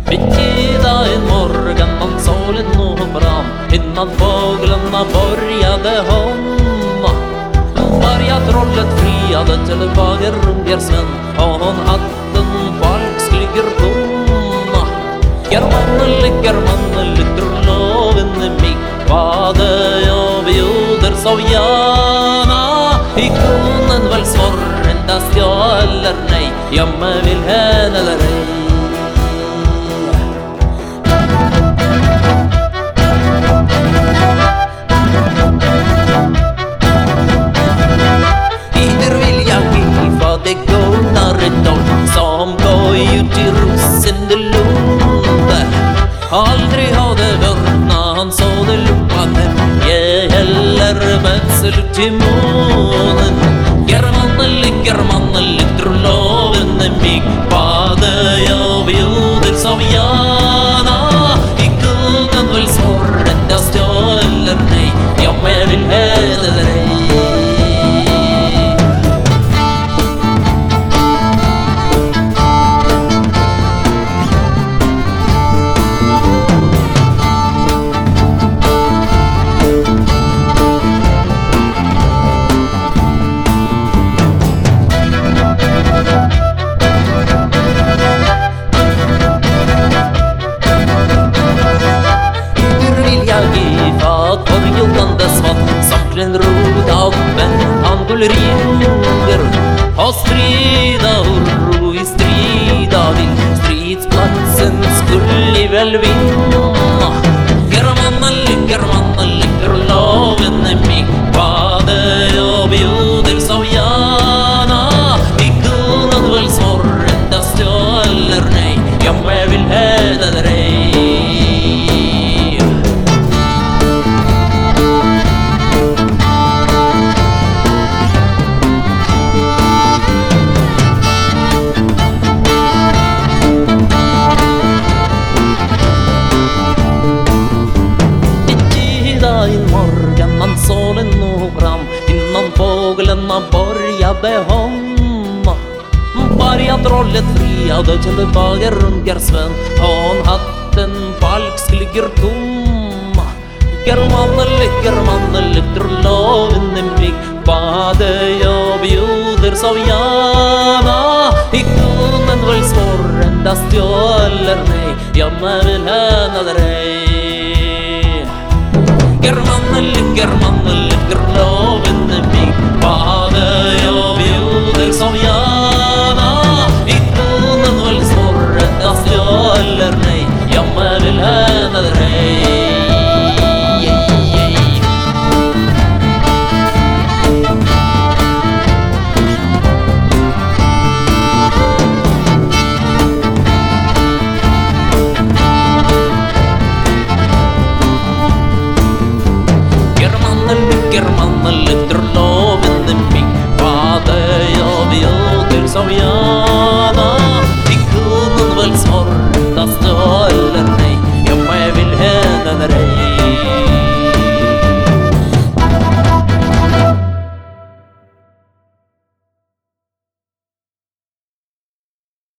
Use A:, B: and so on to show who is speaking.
A: Betida en morgon man solen nog fram innan fåglarna började humma. Varja trollet friade till bagerungersvän och hon hatten falskligger tomma. Germannen lytter loven mig vade jag bjuder sovjana. I konen väl svar endast ja eller nej, jag mig vill hän eller ej. Det gånar ett dag som går ut i rosende lunda. Aldrig hade vörna han så det lumpade. Jag heller vätsel till månen. Germannen lytter loven mig bade jag bjuder som jana. I kunde väl svar endast ja eller nej, jag med vill hän eller ej. En rod av vän han skulle ringer och strida och ro i strida vill stridsplatsen skulle väl vinna. Germannen lycker loven mig bade jag bjuder som jana. I kunde väl svar endast ja eller nej, jag med vill hän eller ej. Solen når fram innan fåglarna började humma. Varja trollet friade till bagerungersvän och hon hatten falsk ligger tomma. Germannen lytter loven mig bade jag bjuder sovjana. I kunden väl svar endast ja eller nej, jag med vill hän eller ej. Germannen lycker loven mig bade jag bjuder som jana. I kunden väl svar endast ja eller nej.